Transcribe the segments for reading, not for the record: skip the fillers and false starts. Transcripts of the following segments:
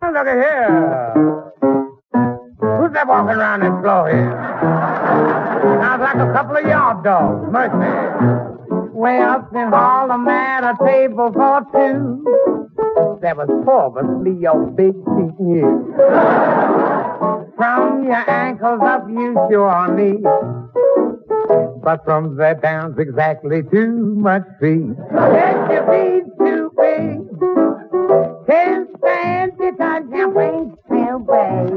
Look at here. Who's that walking around this floor here? Sounds like a couple of yard dogs. Mercy. Way up in Harlem at a table for two. There was probably your big feet knew. From your ankles up you sure need. But from there down's exactly too much feet. Get your feet too big. Can't stand because your waist too big.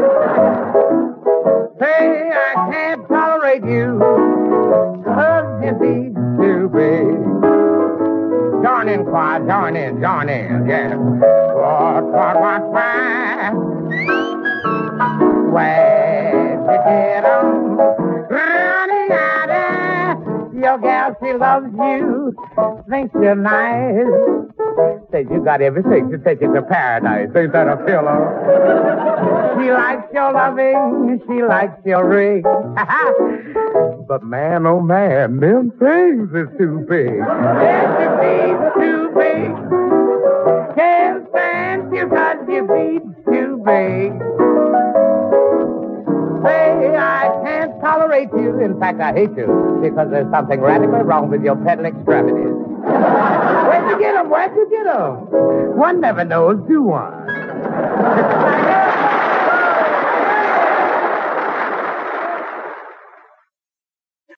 Say I can't tolerate you, 'cause your feet too big. Join in, choir, join in, yeah. What, why? Where'd you get 'em? Running out of your gal, she loves you, thinks you're nice. Says you got everything to take you to paradise. Ain't that a pillow? She likes your loving, she likes your ring. But man, oh man, them things is too big. Yes, your feet's too big. Can't stand you 'cause your feet's too big. Say I can't tolerate you. In fact, I hate you because there's something radically wrong with your pedal extremities. Where'd you get 'em? One never knows, do one?